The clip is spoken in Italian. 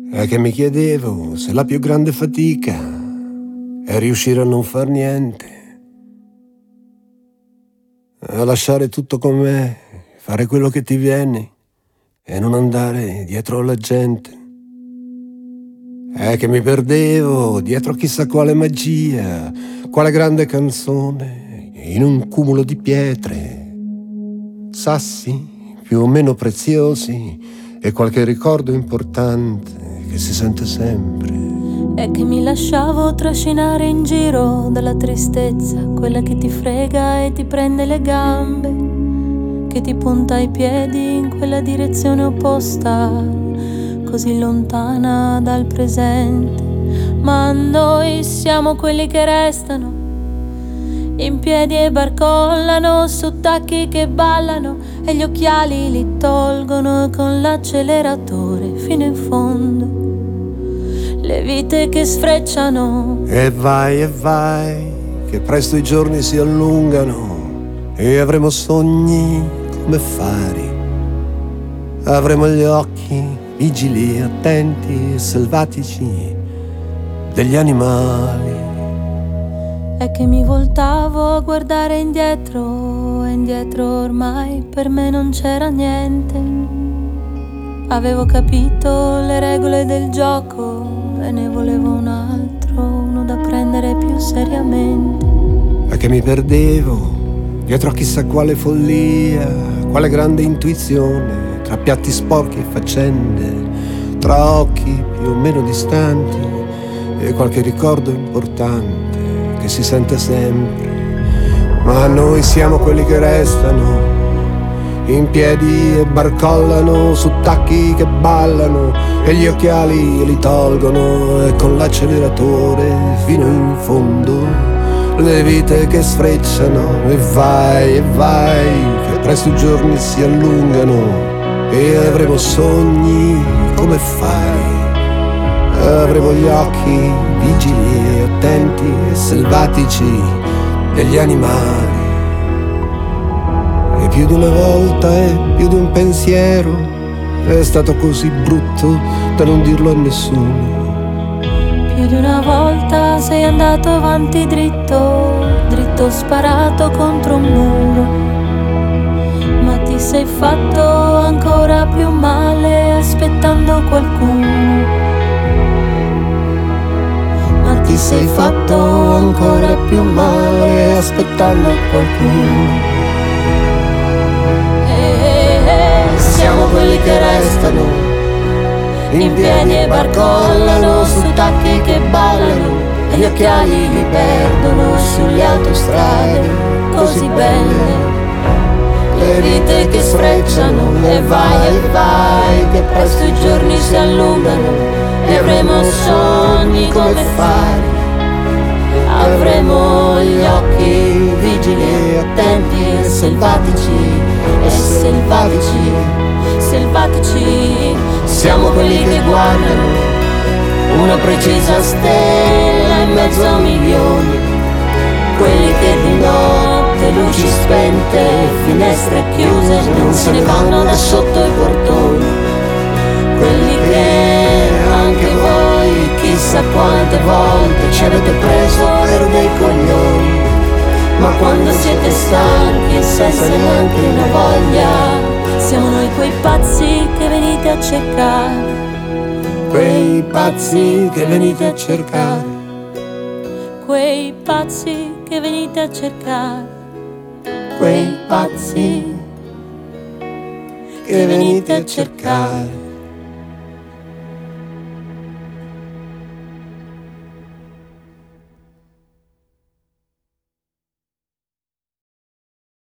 È che mi chiedevo se la più grande fatica è riuscire a non far niente, a lasciare tutto com'è, fare quello che ti viene e non andare dietro alla gente. È che mi perdevo dietro a chissà quale magia, quale grande canzone, in un cumulo di pietre, sassi più o meno preziosi e qualche ricordo importante che si sente sempre. È che mi lasciavo trascinare in giro dalla tristezza, quella che ti frega e ti prende le gambe, che ti punta i piedi in quella direzione opposta, così lontana dal presente. Ma noi siamo quelli che restano in piedi e barcollano su tacchi che ballano e gli occhiali li tolgono con l'acceleratore fino in fondo. Le vite che sfrecciano e vai, che presto i giorni si allungano e avremo sogni come fari. Avremo gli occhi vigili, attenti e selvatici degli animali. È che mi voltavo a guardare indietro e indietro ormai per me non c'era niente. Avevo capito le regole del gioco e ne volevo un altro, uno da prendere più seriamente. È che mi perdevo dietro a chissà quale follia, quale grande intuizione, tra piatti sporchi e faccende, tra occhi più o meno distanti e qualche ricordo importante che si sente sempre. Ma noi siamo quelli che restano in piedi e barcollano su tacchi che ballano e gli occhiali li tolgono e con l'acceleratore fino in fondo. Le vite che sfrecciano e vai, che presto i giorni si allungano e avremo sogni come fai. Avremo gli occhi vigili e attenti e selvatici degli animali. E più di una volta e più di un pensiero è stato così brutto da non dirlo a nessuno. Più di una volta sei andato avanti dritto, dritto sparato contro un muro, ma ti sei fatto ancora più male aspettando qualcuno. Ma ti sei fatto ancora più male aspettando qualcuno. Siamo quelli che restano in piedi e barcollano su tacchi che ballano e gli occhiali li perdono sulle autostrade così belle. Le vite che sfrecciano e vai, che presto i giorni si allungano e avremo sogni come fari. Avremo gli occhi vigili, attenti e selvatici, selvatici. Siamo quelli che guardano una precisa stella in mezzo a milioni, quelli che di notte, luci spente, finestre chiuse, non se ne vanno da sotto i portoni, quelli che anche voi chissà quante volte ci avete preso per dei coglioni, ma quando siete stanchi e senza neanche una voglia, siamo noi quei pazzi che venite a cercare, quei pazzi che venite a cercare, quei pazzi che venite a cercare, quei pazzi che venite a cercare.